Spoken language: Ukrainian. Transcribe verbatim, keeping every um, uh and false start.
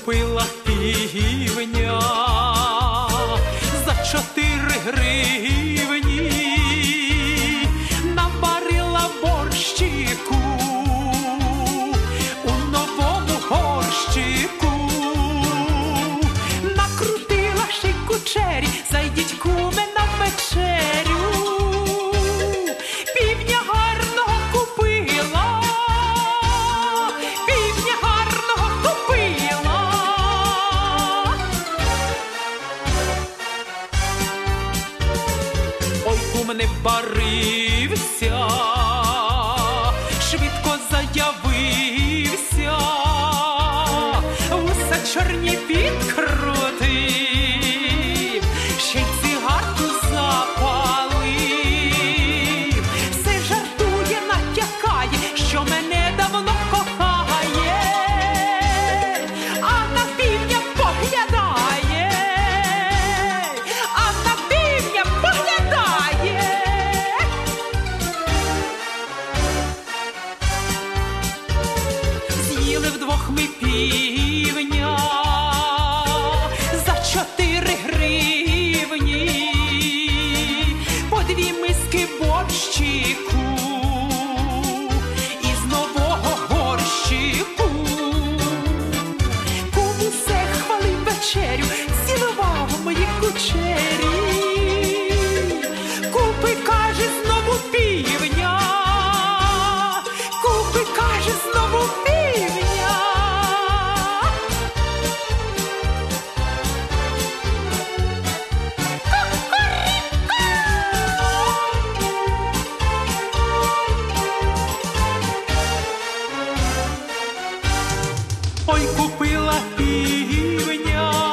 купила півня за чотири гривні, наварила борщику у новому горщику, накрутила ще й кучері, зайдіть куме на вечерю. Півня гарного купила, півня гарного купила. Ой, кум не барився, швидко заявився, усе чорні підкрутив, ще й цигарку запалив. Все жартує, натякає, що мене давно кохає, а на півня поглядає, а на півня поглядає. З'їли вдвох ми півня за чотири гривні, по дві миски борщику із нового горщику. Кум усе хвалив вечерю, цілував мої кучері. Купи, каже, знову півня, купи, каже, знову півня. Ой, купила півня